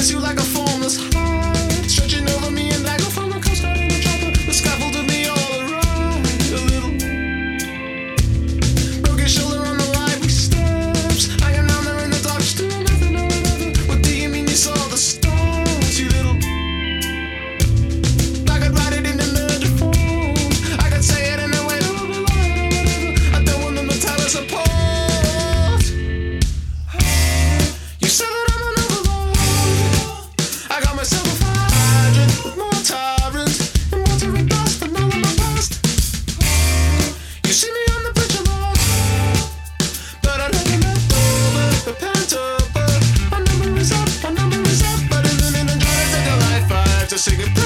miss you like a formless heart, stretching over me and I go from the coast right in the chopper. The scaffold with me all around a little. Broke your shoulder on the lively steps. I am down there in the dark, still nothing, no whatever. What do you mean you saw the stars, you little? I could write it in the murder form. I could say it in a way that will be whatever. I don't want them to tell us apart. You said that I'm an overlord. I got myself a fire hydrant with more tyrants and water and dust and all of my past. You see me on the bridge a lot, but I never let go. Repent up, my number is up, but isn't it enjoy to take a life I have to say goodbye?